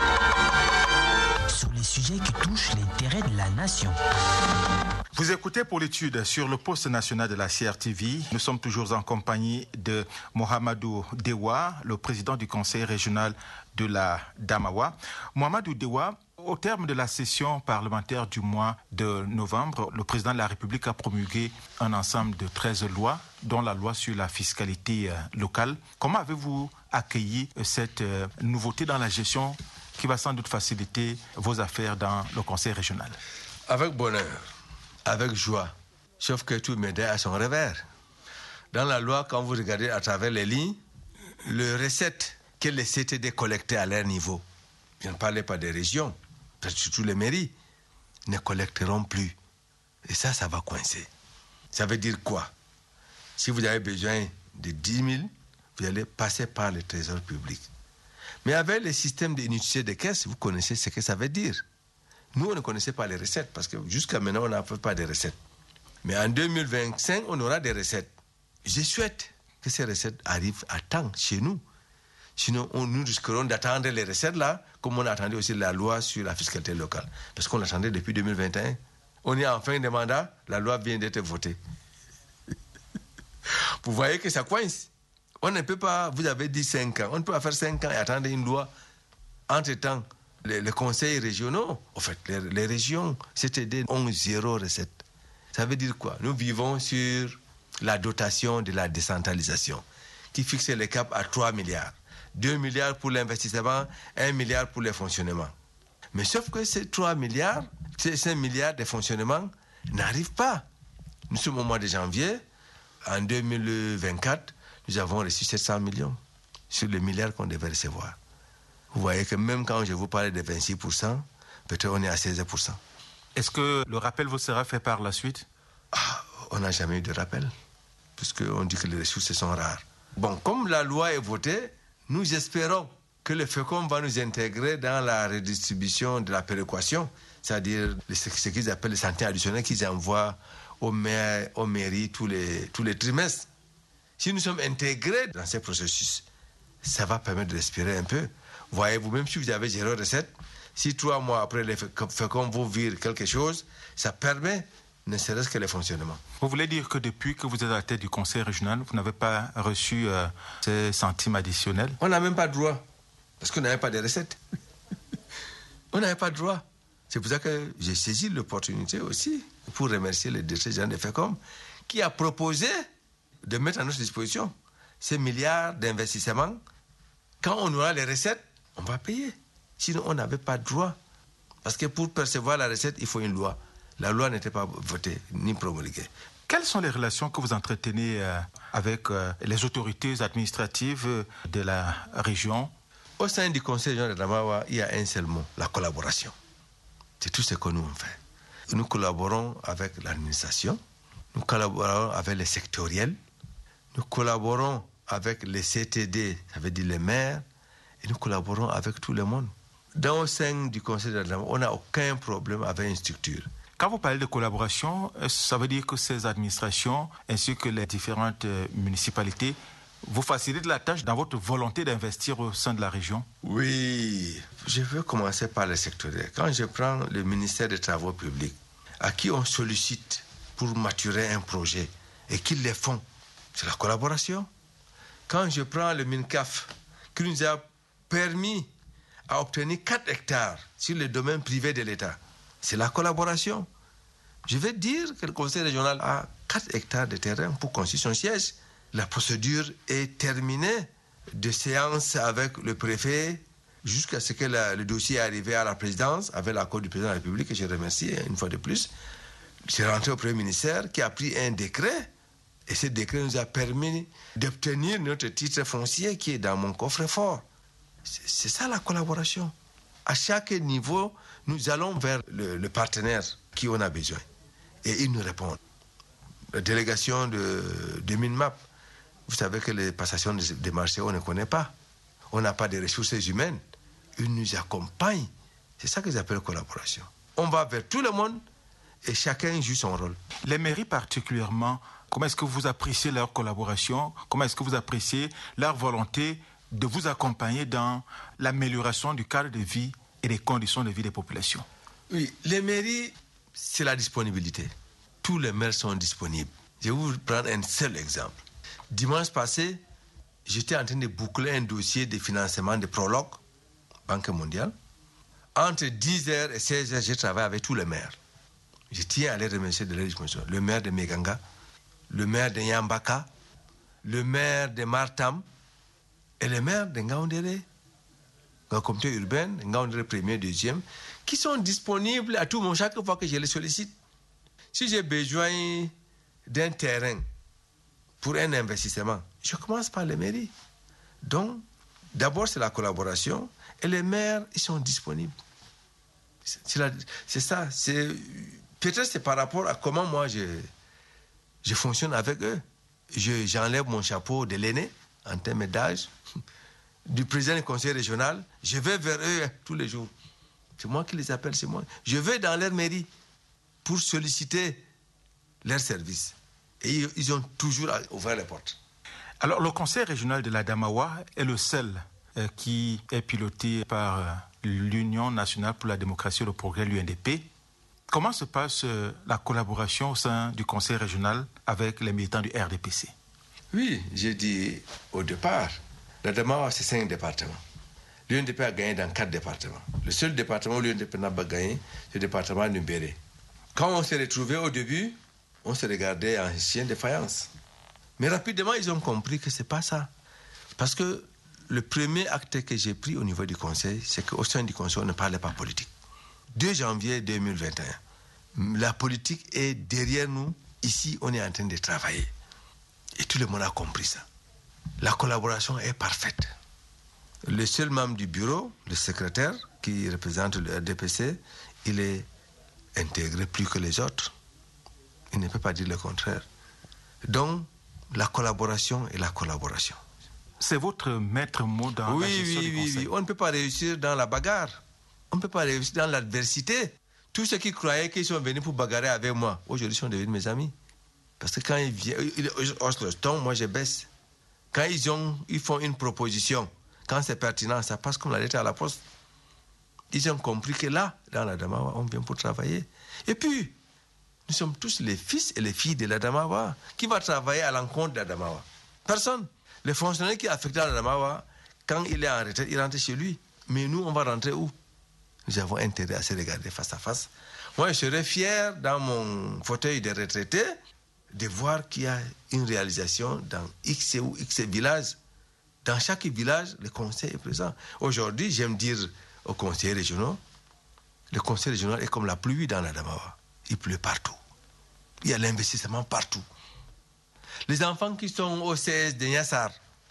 sur les sujets qui touchent l'intérêt de la nation. Vous écoutez Politude sur le poste national de la C R T V. Nous sommes toujours en compagnie de Mohamedou Dewa, le président du conseil régional de la Damawa. Mohamedou Dewa, au terme de la session parlementaire du mois de novembre, le président de la République a promulgué un ensemble de treize lois, dont la loi sur la fiscalité euh, locale. Comment avez-vous accueilli euh, cette euh, nouveauté dans la gestion qui va sans doute faciliter vos affaires dans le conseil régional? Avec bonheur, avec joie, sauf que tout médaille a son revers. Dans la loi, quand vous regardez à travers les lignes, les recettes que les C T D collectaient à leur niveau, je ne parlais pas des régions, surtout les mairies, ne collecteront plus. Et ça, ça va coincer. Ça veut dire quoi? Si vous avez besoin de dix mille, vous allez passer par le trésor public. Mais avec le système d'unicité de caisse, vous connaissez ce que ça veut dire. Nous, on ne connaissait pas les recettes, parce que jusqu'à maintenant, on n'a pas de recettes. Mais en deux mille vingt-cinq, on aura des recettes. Je souhaite que ces recettes arrivent à temps chez nous. Sinon, on, nous risquerons d'attendre les recettes là, comme on attendait aussi la loi sur la fiscalité locale. Parce qu'on l'attendait depuis deux mille vingt et un. On est en fin de mandat, la loi vient d'être votée. Vous voyez que ça coince. On ne peut pas, vous avez dit cinq ans, on ne peut pas faire cinq ans et attendre une loi. Entre-temps, les, les conseils régionaux, en fait, les, les régions, C T D ont zéro recette. Ça veut dire quoi? Nous vivons sur la dotation de la décentralisation, qui fixe le cap à trois milliards. deux milliards pour l'investissement, un milliard pour le fonctionnement. Mais sauf que ces trois milliards, ces cinq milliards de fonctionnement n'arrivent pas. Nous sommes au mois de janvier. En deux mille vingt-quatre, nous avons reçu sept cents millions sur les milliards qu'on devait recevoir. Vous voyez que même quand je vous parlais de vingt-six pour cent, peut-être on est à seize pour cent. Est-ce que le rappel vous sera fait par la suite? Ah, on n'a jamais eu de rappel, puisqu'on dit que les ressources sont rares. Bon, comme la loi est votée, nous espérons que le FECOM va nous intégrer dans la redistribution de la péréquation, c'est-à-dire ce qu'ils appellent les centimes additionnels qu'ils envoient aux maires, aux mairies tous les, tous les trimestres. Si nous sommes intégrés dans ces processus, ça va permettre de respirer un peu. Voyez-vous, même si vous avez zéro recette, si trois mois après le FECOM vous vire quelque chose, ça permet ne serait-ce que le fonctionnement. Vous voulez dire que depuis que vous êtes à la tête du conseil régional, vous n'avez pas reçu euh, ces centimes additionnels? On n'a même pas de droit, parce qu'on n'avait pas de recettes. On n'avait pas de droit. C'est pour ça que j'ai saisi l'opportunité aussi pour remercier le directeur général de FECOM qui a proposé de mettre à notre disposition ces milliards d'investissements. Quand on aura les recettes, on va payer. Sinon, on n'avait pas de droit. Parce que pour percevoir la recette, il faut une loi. La loi n'était pas votée ni promulguée. Quelles sont les relations que vous entretenez euh, avec euh, les autorités administratives de la région? Au sein du conseil régional de Damawa, il y a un seul mot, la collaboration. C'est tout ce que nous on fait. Nous collaborons avec l'administration, nous collaborons avec les sectoriels, nous collaborons avec les C T D, ça veut dire les maires, et nous collaborons avec tout le monde. Dans le sein du conseil de Damawa, on n'a aucun problème avec une structure. Quand vous parlez de collaboration, ça veut dire que ces administrations ainsi que les différentes municipalités vous facilitent la tâche dans votre volonté d'investir au sein de la région? Oui, je veux commencer par le sectoriel. Quand je prends le ministère des Travaux publics, à qui on sollicite pour maturer un projet et qu'ils le font, c'est la collaboration. Quand je prends le MINCAF, qui nous a permis à obtenir quatre hectares sur le domaine privé de l'État, c'est la collaboration. Je vais dire que le conseil régional a quatre hectares de terrain pour construire son siège. La procédure est terminée de séance avec le préfet jusqu'à ce que la, le dossier est arrivé à la présidence avec l'accord du président de la République, que je remercie une fois de plus. C'est rentré au premier ministère qui a pris un décret et ce décret nous a permis d'obtenir notre titre foncier qui est dans mon coffre-fort. C'est, c'est ça la collaboration. À chaque niveau, nous allons vers le, le partenaire qui en a besoin. Et il nous répond. La délégation de, de Minmap, vous savez que les passations des marchés, on ne connaît pas. On n'a pas de ressources humaines. Ils nous accompagnent. C'est ça qu'ils appellent collaboration. On va vers tout le monde et chacun joue son rôle. Les mairies particulièrement, comment est-ce que vous appréciez leur collaboration? Comment est-ce que vous appréciez leur volonté de vous accompagner dans l'amélioration du cadre de vie et des conditions de vie des populations? Oui, les mairies, c'est la disponibilité. Tous les maires sont disponibles. Je vais vous prendre un seul exemple. Dimanche passé, j'étais en train de boucler un dossier de financement de Prologue, Banque mondiale. Entre dix heures et seize heures, je travaille avec tous les maires. Je tiens à les remercier de leur disposition. Le maire de Meganga, le maire de Yambaka, le maire de Martam et le maire de Ngaoundéré, le comité urbain, Ngaoundéré premier, deuxième, qui sont disponibles à tout moment chaque fois que je les sollicite. Si j'ai besoin d'un terrain pour un investissement, je commence par les mairies. Donc, d'abord, c'est la collaboration et les maires, ils sont disponibles. C'est, la, c'est ça. C'est, peut-être c'est par rapport à comment moi je, je fonctionne avec eux. Je, j'enlève mon chapeau de l'aîné en termes d'âge, du président du conseil régional. Je vais vers eux tous les jours. C'est moi qui les appelle, c'est moi. Je vais dans leur mairie pour solliciter leurs services. Et ils ont toujours ouvert les portes. Alors, le conseil régional de l'Adamawa est le seul euh, qui est piloté par euh, l'Union nationale pour la démocratie et le progrès, l'U N D P. Comment se passe euh, la collaboration au sein du conseil régional avec les militants du R D P C? Oui, j'ai dit au départ, l'Adamawa, c'est cinq départements. L'U N D P a gagné dans quatre départements. Le seul département où l'U N D P n'a pas gagné, c'est le département de Mbéré. Quand on s'est retrouvés au début, on se regardait en chien de faïence. Mais rapidement, ils ont compris que ce n'est pas ça. Parce que le premier acte que j'ai pris au niveau du conseil, c'est qu'au sein du conseil, on ne parlait pas politique. deux janvier deux mille vingt et un, la politique est derrière nous. Ici, on est en train de travailler. Et tout le monde a compris ça. La collaboration est parfaite. Le seul membre du bureau, le secrétaire, qui représente le R D P C, il est intégré plus que les autres. Il ne peut pas dire le contraire. Donc, la collaboration est la collaboration. C'est votre maître mot dans oui, la gestion oui, du oui, conseil. oui. On ne peut pas réussir dans la bagarre. On ne peut pas réussir dans l'adversité. Tous ceux qui croyaient qu'ils sont venus pour bagarrer avec moi, aujourd'hui, sont devenus mes amis. Parce que quand ils viennent, ils haussent le ton, moi je baisse. Quand ils, ont, ils font une proposition, quand c'est pertinent, ça passe comme la lettre à la poste. Ils ont compris que là, dans l'Adamawa, on vient pour travailler. Et puis, nous sommes tous les fils et les filles de l'Adamawa. Qui va travailler à l'encontre de l'Adamawa? Personne. Le fonctionnaire qui est affecté à l'Adamawa, quand il est en retraite, il rentre chez lui. Mais nous, on va rentrer où? Nous avons intérêt à se regarder face à face. Moi, je serais fier, dans mon fauteuil de retraité, de voir qu'il y a une réalisation dans X ou X villages. Dans chaque village, le conseil est présent. Aujourd'hui, j'aime dire aux conseillers régionaux, le conseil régional est comme la pluie dans l'Adamawa. Il pleut partout. Il y a l'investissement partout. Les enfants qui sont au C S de Niassar,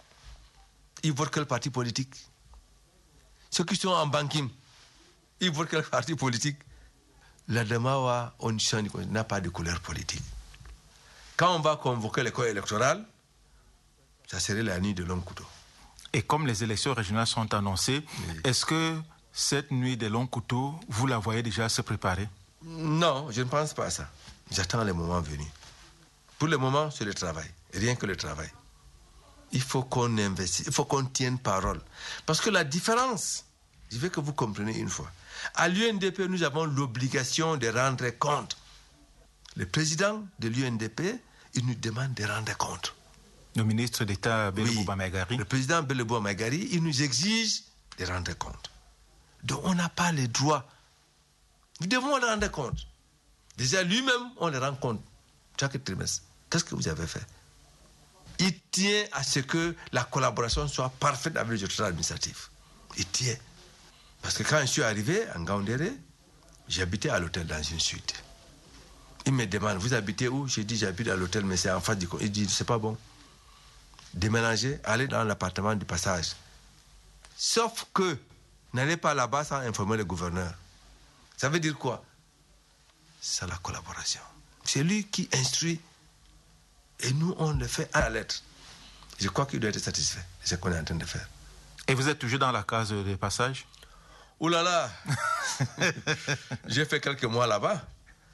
ils votent quel parti politique? Ceux qui sont en banking, ils votent quel parti politique? L'Adamawa, on n'a pas de couleur politique. Quand on va convoquer l'école électorale, ça serait la nuit de longs couteaux. Et comme les élections régionales sont annoncées, oui. Est-ce que cette nuit de longs couteaux, vous la voyez déjà se préparer? Non, je ne pense pas à ça. J'attends le moment venu. Pour le moment, c'est le travail. Rien que le travail. Il faut qu'on investisse, il faut qu'on tienne parole. Parce que la différence, je veux que vous compreniez une fois. À l'U N D P, nous avons l'obligation de rendre compte. Le président de l'U N D P, il nous demande de rendre compte. Le ministre d'État Belebouba oui, Maïgari. Le président Belebouba Maïgari, il nous exige de rendre compte. Donc on n'a pas le droit. Nous devons le rendre compte. Déjà lui-même, on le rend compte chaque trimestre. Qu'est-ce que vous avez fait? Il tient à ce que la collaboration soit parfaite avec les autorités administratives. Il tient. Parce que quand je suis arrivé en Ngaoundéré, j'habitais à l'hôtel dans une suite. Il me demande, vous habitez où? J'ai dit, j'habite à l'hôtel, mais c'est en face du... Il dit, c'est pas bon. Déménager, aller dans l'appartement du passage. Sauf que, n'allez pas là-bas sans informer le gouverneur. Ça veut dire quoi? C'est la collaboration. C'est lui qui instruit. Et nous, on le fait à la lettre. Je crois qu'il doit être satisfait de ce qu'on est en train de faire. Et vous êtes toujours dans la case de passage? Ouh là là. J'ai fait quelques mois là-bas.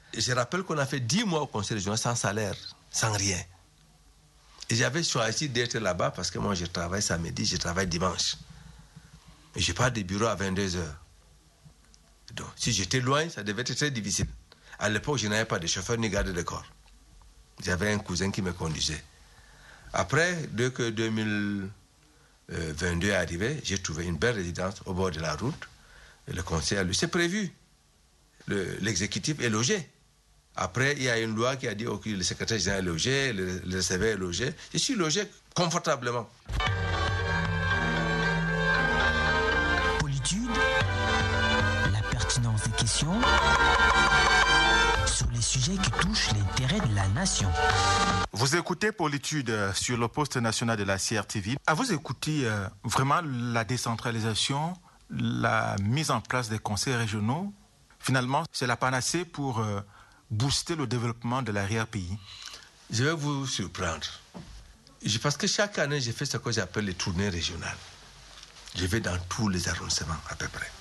je rappelle qu'on a fait dix mois au conseil régional sans salaire, sans rien. Et j'avais choisi d'être là-bas parce que moi, je travaille samedi, je travaille dimanche. Et je pars du bureau à vingt-deux heures. Donc, si j'étais loin, ça devait être très difficile. À l'époque, je n'avais pas de chauffeur ni garde de corps. J'avais un cousin qui me conduisait. Après, dès que deux mille vingt-deux est arrivé, j'ai trouvé une belle résidence au bord de la route. Et le conseil a lu, c'est prévu. Le, l'exécutif est logé. Après, il y a une loi qui a dit que le secrétaire général est logé, le, le C V est logé. Je suis logé confortablement. Politude, la pertinence des questions sur les sujets qui touchent l'intérêt de la nation. Vous écoutez Politude sur le poste national de la C R T V. À vous écouter euh, vraiment la décentralisation, la mise en place des conseils régionaux, finalement, c'est la panacée pour euh, booster le développement de l'arrière-pays. Je vais vous surprendre. Je, parce que chaque année, j'ai fait ce que j'appelle les tournées régionales. Je vais dans tous les arrondissements, à peu près.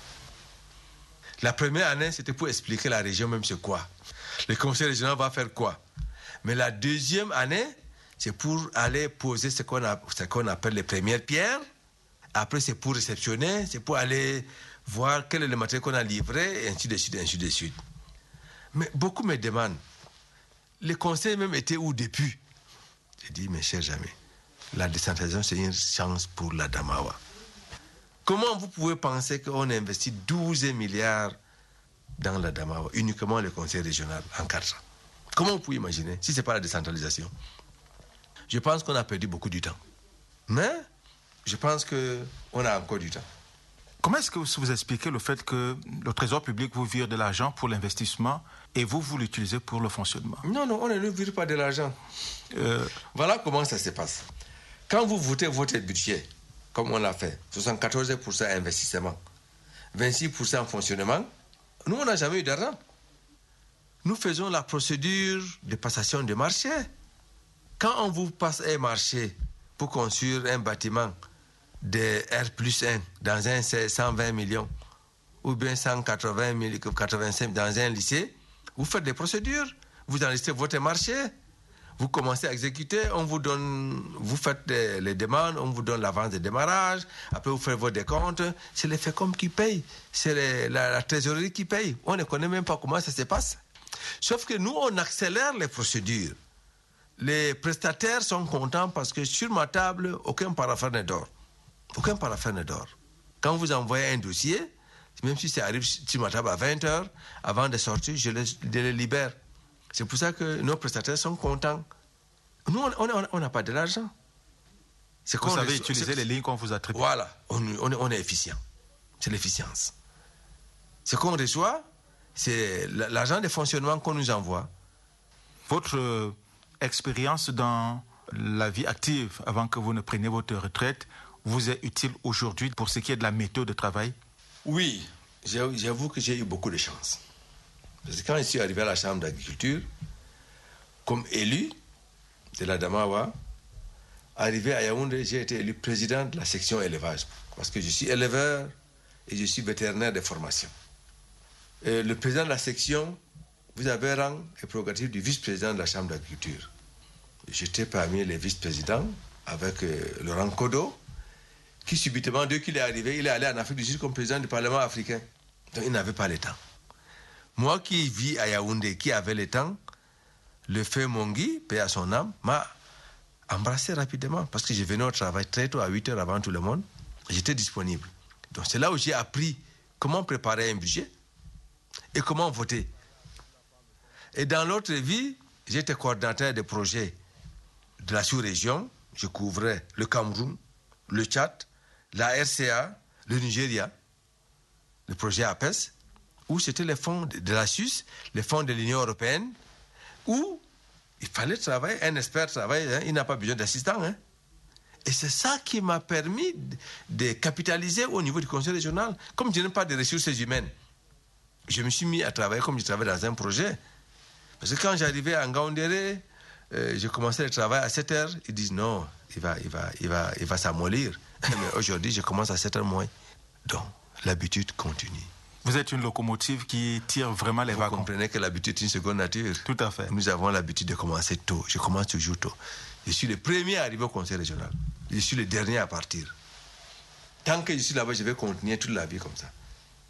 La première année, c'était pour expliquer la région même c'est quoi. Le conseil régional va faire quoi. Mais la deuxième année, c'est pour aller poser ce qu'on, a, ce qu'on appelle les premières pierres. Après, c'est pour réceptionner, c'est pour aller voir quel est le matériel qu'on a livré, et ainsi de suite, ainsi de suite. Mais beaucoup me demandent, les conseils même étaient où depuis? J'ai dit, mes chers amis, la décentralisation, c'est une chance pour la Damawa. Comment vous pouvez penser qu'on investit douze milliards dans la Damawa, uniquement le conseil régional, en quatre ans? Comment vous pouvez imaginer, si ce n'est pas la décentralisation? Je pense qu'on a perdu beaucoup du temps. Mais je pense qu'on a encore du temps. Comment est-ce que vous expliquez le fait que le Trésor public vous vire de l'argent pour l'investissement et vous, vous l'utilisez pour le fonctionnement? Non, non, on ne nous vire pas de l'argent. Euh, voilà comment ça se passe. Quand vous votez votre budget, comme on l'a fait, soixante-quatorze pour cent investissement, vingt-six pour cent fonctionnement, nous, on n'a jamais eu d'argent. Nous faisons la procédure de passation de marché. Quand on vous passe un marché pour construire un bâtiment de R plus un dans un cent vingt millions ou bien cent quatre-vingts, quatre-vingt-cinq dans un lycée, vous faites des procédures, vous enregistrez votre marché, vous commencez à exécuter, on vous donne, vous faites des, les demandes, on vous donne l'avance de démarrage, après vous faites vos décomptes, c'est les F E C O M qui payent, c'est les, la, la trésorerie qui paye. On ne connaît même pas comment ça se passe. Sauf que nous, on accélère les procédures. Les prestataires sont contents parce que sur ma table, aucun paraphène ne dort. Aucun paraphène ne dort. Quand vous envoyez un dossier, même si ça arrive sur ma table à vingt heures, avant de sortir, je le, je le libère. C'est pour ça que nos prestataires sont contents. Nous, on n'a pas de l'argent. C'est vous savez utiliser les lignes qu'on vous attribue. Voilà, on, on, on est efficient. C'est l'efficience. Ce qu'on reçoit, c'est l'argent de fonctionnement qu'on nous envoie. Votre euh, expérience dans la vie active, avant que vous ne preniez votre retraite, vous est utile aujourd'hui pour ce qui est de la méthode de travail? Oui, j'avoue que j'ai eu beaucoup de chance. Parce que quand je suis arrivé à la Chambre d'agriculture, comme élu de la Damawa, arrivé à Yaoundé, j'ai été élu président de la section élevage. Parce que je suis éleveur et je suis vétérinaire de formation. Et le président de la section, vous avez rang et prérogative du vice-président de la Chambre d'agriculture. J'étais parmi les vice-présidents avec euh, Laurent Kodo, qui subitement, dès qu'il est arrivé, il est allé en Afrique du Sud comme président du Parlement africain. Donc il n'avait pas le temps. Moi qui vis à Yaoundé, qui avait le temps, le feu Mongui, paix à son âme, m'a embrassé rapidement parce que je venais au travail très tôt, à huit heures avant tout le monde. J'étais disponible. Donc c'est là où j'ai appris comment préparer un budget et comment voter. Et dans l'autre vie, j'étais coordinateur des projets de la sous-région. Je couvrais le Cameroun, le Tchad, la R C A, le Nigeria, le projet A P E S, où c'était les fonds de la Suisse, les fonds de l'Union européenne, où il fallait travailler, un expert travaille, hein, il n'a pas besoin d'assistant. Hein. Et c'est ça qui m'a permis de capitaliser au niveau du conseil régional. Comme je n'ai pas de ressources humaines, je me suis mis à travailler comme je travaillais dans un projet. Parce que quand j'arrivais à Ngaoundéré, euh, je commençais le travail à sept heures, ils disent non, il va, il va, il va, il va s'amollir. Mais aujourd'hui, je commence à sept heures moins. Donc, l'habitude continue. Vous êtes une locomotive qui tire vraiment les Vous wagons. Vous comprenez que l'habitude est une seconde nature. Tout à fait. Nous avons l'habitude de commencer tôt. Je commence toujours tôt. Je suis le premier à arriver au conseil régional. Je suis le dernier à partir. Tant que je suis là-bas, je vais continuer toute la vie comme ça.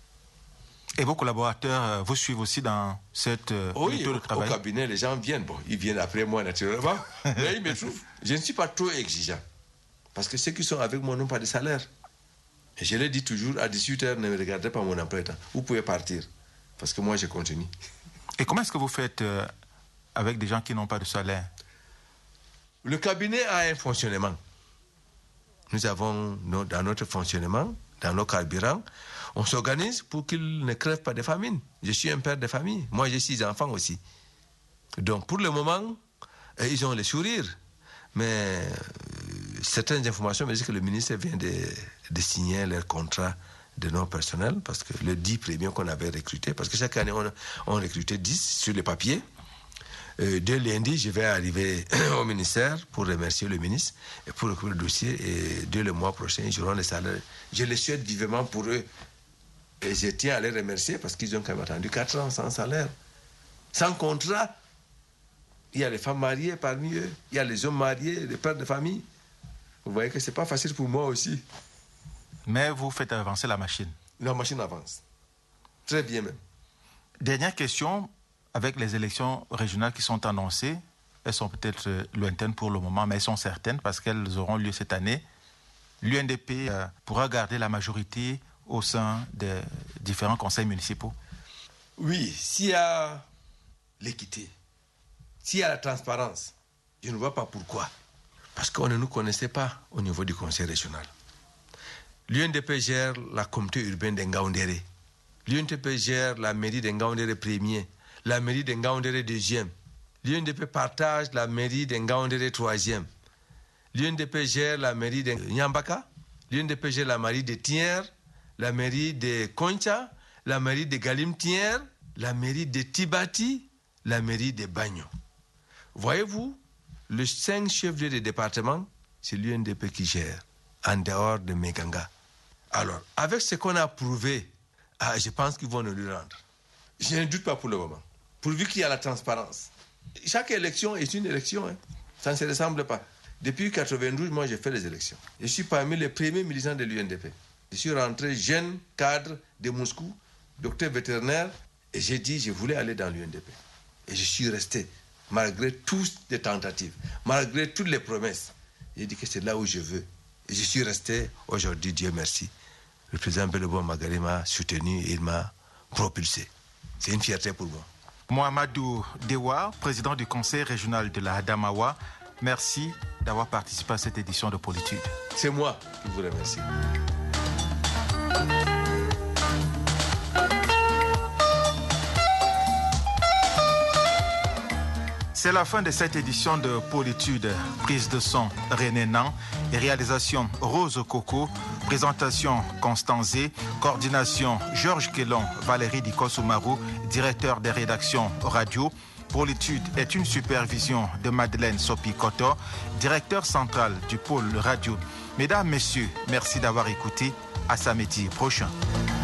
Et vos collaborateurs vous suivent aussi dans cette euh, oui, méthode de travail? Au cabinet, les gens viennent. Bon, ils viennent après moi naturellement. Mais ils me trouvent. Je ne suis pas trop exigeant. Parce que ceux qui sont avec moi n'ont pas de salaire. Et je leur dis toujours, à dix-huit heures, ne me regardez pas mon emploi de temps. Vous pouvez partir. Parce que moi, je continue. Et comment est-ce que vous faites euh, avec des gens qui n'ont pas de salaire? Le cabinet a un fonctionnement. Nous avons nos, dans notre fonctionnement, dans nos carburants, on s'organise pour qu'ils ne crèvent pas de famine. Je suis un père de famille. Moi, j'ai six enfants aussi. Donc, pour le moment, euh, ils ont le sourire. Mais euh, certaines informations me disent que le ministre vient de, de signer leur contrat de nos personnels, parce que le dix premiers qu'on avait recruté, parce que chaque année, on, on recrutait dix sur les papiers. Euh, dès lundi, je vais arriver au ministère pour remercier le ministre et pour recourir le dossier. Et dès le mois prochain, ils auront les salaires. Je les souhaite vivement pour eux. Et je tiens à les remercier parce qu'ils ont quand même attendu quatre ans sans salaire, sans contrat. Il y a les femmes mariées parmi eux, il y a les hommes mariés, les pères de famille. Vous voyez que ce n'est pas facile pour moi aussi. Mais vous faites avancer la machine. La machine avance. Très bien même. Dernière question, avec les élections régionales qui sont annoncées, elles sont peut-être lointaines pour le moment, mais elles sont certaines parce qu'elles auront lieu cette année. L'U N D P euh, pourra garder la majorité au sein des différents conseils municipaux? Oui, s'il y a l'équité, s'il y a la transparence, je ne vois pas pourquoi. Parce qu'on ne nous connaissait pas au niveau du conseil régional. L'U N D P gère la communauté urbaine d'Engaoundéré. L'U N D P gère la mairie d'Engaoundéré premier, la mairie d'Engaoundéré deuxième. L'U N D P partage la mairie d'Engaoundéré troisième. L'U N D P gère la mairie de Nyambaka. L'U N D P gère la mairie de Tier, la mairie de Concha, la mairie de Galim-Tier, la mairie de Tibati, la mairie de Bagno. Voyez-vous, les cinq chefs-lieux de département, c'est l'U N D P qui gère, en dehors de Meganga. Alors, avec ce qu'on a prouvé, ah, je pense qu'ils vont nous le rendre. Je ne doute pas pour le moment. Pourvu qu'il y a la transparence. Chaque élection est une élection, hein. Ça ne se ressemble pas. Depuis mille neuf cent quatre-vingt-douze, moi, j'ai fait les élections. Je suis parmi les premiers militants de l'U N D P. Je suis rentré jeune cadre de Moscou, docteur vétérinaire, et j'ai dit je voulais aller dans l'U N D P. Et je suis resté, malgré toutes les tentatives, malgré toutes les promesses. J'ai dit que c'est là où je veux. Et je suis resté, aujourd'hui, Dieu merci. Le président Belebo Magari m'a soutenu et il m'a propulsé. C'est une fierté pour moi. Mohamedou Dewa, président du conseil régional de la Adamawa, merci d'avoir participé à cette édition de Politude. C'est moi qui vous remercie. C'est la fin de cette édition de Politude. Prise de son, René Nan. Et réalisation, Rose Coco. Présentation, Constance Zé. Coordination, Georges Kellon, Valérie Dikosoumarou, directeur des rédactions radio. Politude est une supervision de Madeleine Sopi-Koto, directeur central du pôle radio. Mesdames, Messieurs, merci d'avoir écouté. À samedi prochain.